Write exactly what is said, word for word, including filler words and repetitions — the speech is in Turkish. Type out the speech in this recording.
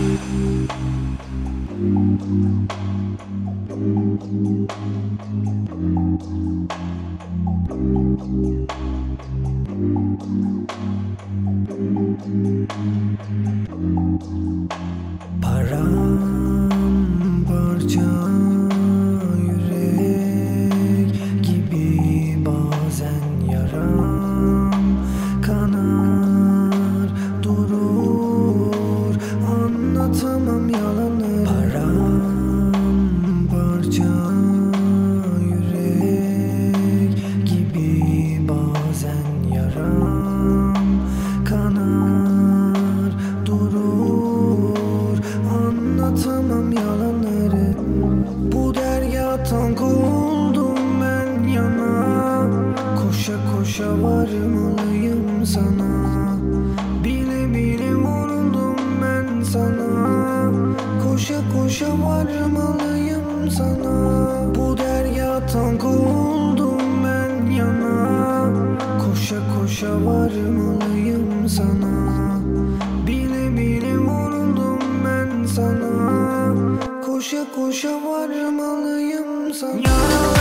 Paramparça yürek gibi bazen yaram kanar durur, anlatamam yalanı. Paramparça yürek gibi bazen yaram kanar durur, anlatamam yalanları. Bu deryadan kovuldum ben yana, koşa koşa varmalıyım sana. Bile bile vuruldum ben sana, koşa koşa varmalıyım sana. Bu deryadan kovuldum ben yana, koşa koşa varmalıyım sana. Bile bile vuruldum ben sana, koşa koşa varmalıyım sana.